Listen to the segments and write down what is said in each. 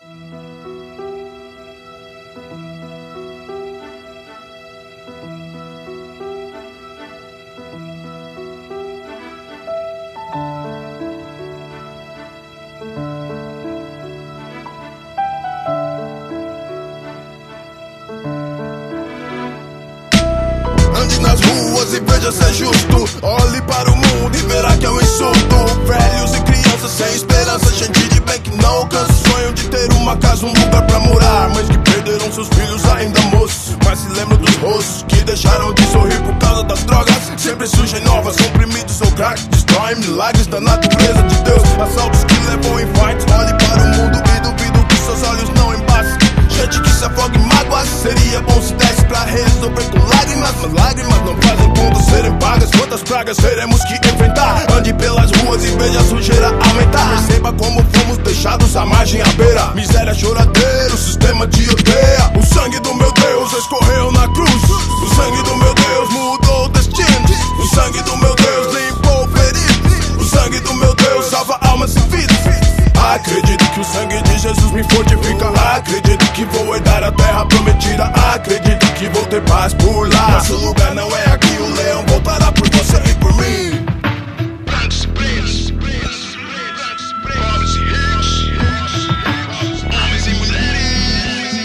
Ande nas ruas e veja ser justo. Olhe para o mundo e verá que é um insulto. Velhos e crianças sem esperança, gente de bem que não alcança o sonho de ter uma casa, um lugar pra morar. Mães que perderam seus filhos ainda moços, mas se lembram dos rostos que deixaram de sorrir por causa das drogas. Sempre surgem novas, comprimidos ou crack, destroem milagres da natureza de Deus. Assaltos que levam infartos. Olhe para o mundo e duvido que seus olhos não embaçem. Gente que se afoga em mágoas, seria bom se desse pra resolver com lágrimas. Mas lágrimas não fazem contas serem pagas. Quantas pragas teremos que enfrentar? Ande pelas ruas e veja a sujeira aumentar. Perceba como fomos deixados à margem à beira. Miséria, choradeira, o sistema te odeia. O sangue do meu Deus escorreu na cruz. O sangue do meu Deus mudou o destino. O sangue do meu Deus limpou feridos. O sangue do meu Deus salva almas e vidas. Acredito que o sangue de Jesus me fortifica. Acredito que vou herdar a terra prometida. Acredito que vou ter paz por lá. Nosso lugar não é aqui, o leão voltará por você e por mim. Brancos e pretos, pobres e ricos, homens e mulheres,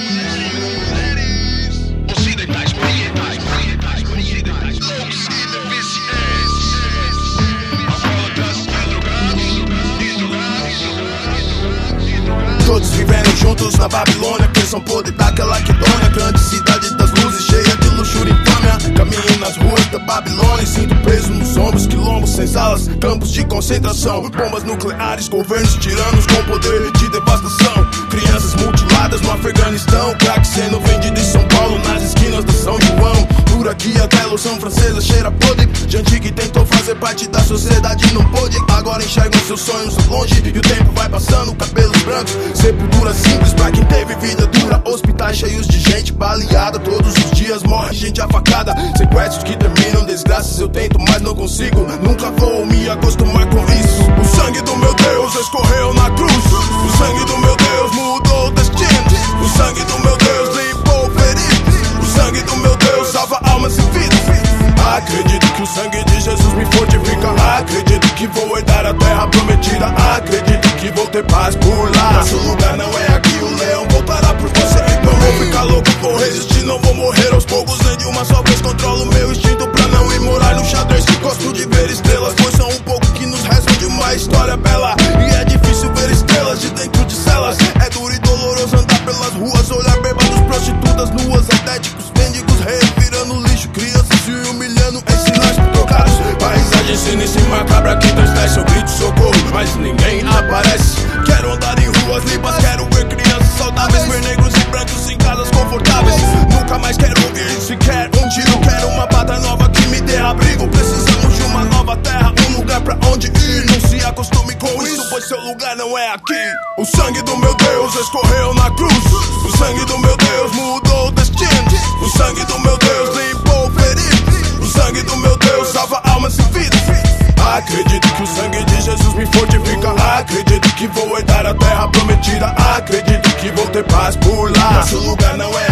ocidentais, orientais, loucos e deficientes, alcoólatras e drogados. Todos vivendo juntos na Babilônia, pensam poder daquela que dona. Grande cidade das luzes, cheia de luxúria e infâmia. Caminho nas ruas da Babilônia e sinto preso nos ombros quilombos, senzalas, campos de concentração. Bombas nucleares, governos tiranos com poder de devastação. Crianças mutiladas no Afeganistão. Crack sendo vendido em São Paulo, nas esquinas do São João. Por aqui até loção francesa cheira podre. Gente que tentou fazer parte da sociedade não pôde. Agora enxergam seus sonhos longe e o tempo vai passando. Cabelos brancos, sepultura simples pra quem teve vida dura. Hospitais cheios de gente baleada, todos os dias morre gente afacada. Sequestros que terminam desgraças, eu tento mas não consigo. Nunca vou me acostumar com isso. O sangue do meu Deus escorreu na cruz. O sangue do meu Deus mudou o destino. O sangue do meu Deus limpou feridos. O sangue do meu Deus salva almas e vidas. Acredito que o sangue de Jesus me fortifica. Acredito que vou herdar a terra prometida. Acredito que vou ter paz por lá. Nosso lugar não é aqui, o leão voltará por você. Não vou ficar louco, vou resistir, não vou morrer aos poucos. Nem de uma só vez controlo meu instinto pra não ir morar no xadrez. Gosto de ver estrelas, pois são um pouco que nos restam de uma história bela. E é difícil ver estrelas de dentro de celas. É duro e doloroso andar pelas ruas, olhar bêbados, prostitutas nuas, atéticos, mendigos, revirando lixo, crianças se humilhando em sinais trocados. Paisagem sinistra e macabra que transveste, eu grito socorro, mas ninguém aparece. Quero andar em ruas limpas, quero ver crianças saudáveis, ver negros e brancos em casas confortáveis. Nunca mais quero ouvir sequer um tiro. Quero uma pátria nova que me dê abrigo. Precisamos de uma nova terra, um lugar pra onde ir. Não se acostume com isso, pois seu lugar não é aqui. O sangue do meu Deus escorreu na cruz. O sangue do meu Deus mudou o destino. O sangue do meu Deus limpou feridos. O sangue do meu Deus salva almas e vidas. Acredito que o sangue de Jesus me fortifica. Acredito que vou herdar a terra prometida. Acredito que vou ter paz por lá. Nosso lugar não é